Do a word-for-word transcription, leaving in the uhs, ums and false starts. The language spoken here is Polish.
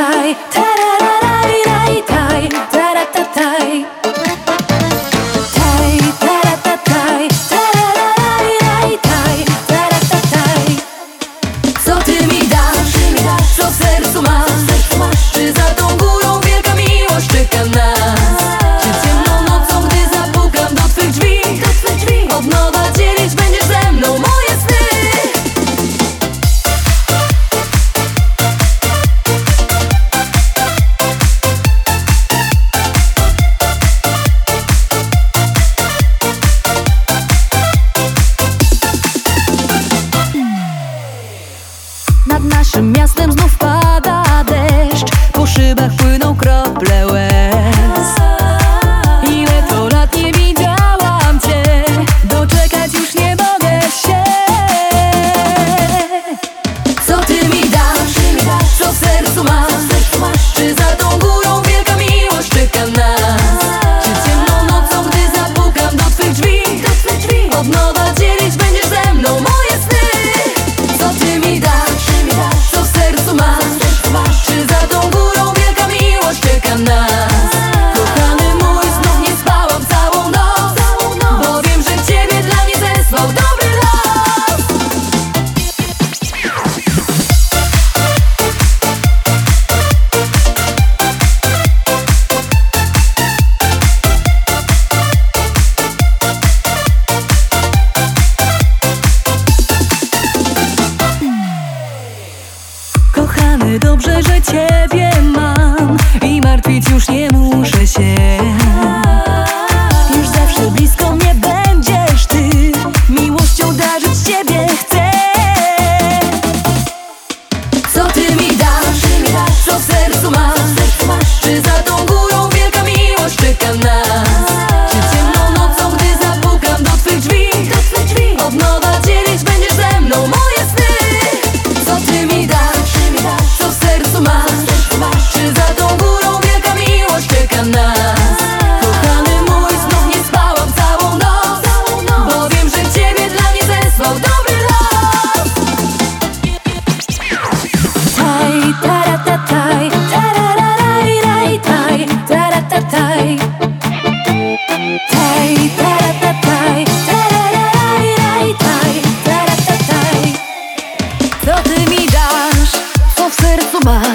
taj, tarararaj, taj, taratataj. Taj, taratataj, tarararaj, taj, taratataj. Co ty mi dasz, co w sercu masz? Czy za tą górą wielka miłość czeka nas? Czy ciemną nocą, gdy zapukam do twych drzwi, od nowa dzielić będziesz ze mną moje sny? Nad naszym miastem znów pada deszcz, po szybach płyną krople łez. Ile to lat nie widziałam cię, doczekać już nie mogę się. Co ty mi dasz, co w sercu masz? Czy za tą górą wielka miłość czeka nas? Czy ciemną nocą, gdy zapukam do twych drzwi, od nowa dzielić będziesz ze mną moje sny? Co ty mi dasz, co w sercu masz? Czy za tą górą wielka miłość czeka nas? Kochany mój, znów nie spałam całą noc, bo wiem, że ciebie dla mnie zesłał dobry los. Kochany, dobrze, że ciebie mam i martwić już nie muszę się. Już zawsze blisko mnie będziesz ty, miłością darzyć ciebie chcę. Co ty mi dasz, co w sercu masz? Czy za tą górą wielka miłość czeka nas? Czy ciemną nocą, gdy zapukam do twych drzwi, od nowa dzielić będziesz ze mną moje sny? Co ty mi dasz, co w sercu masz? Czy za tą górą wielka miłość czeka nas? Kochany mój, znów nie spałam całą noc, bo wiem, że ciebie dla mnie zesłał dobry los. Taj, taratataj, tarararaj, taj, taratataj. Taj, taratataj, tarararaj, taj, taratataj. Co ty mi dasz, co w sercu masz?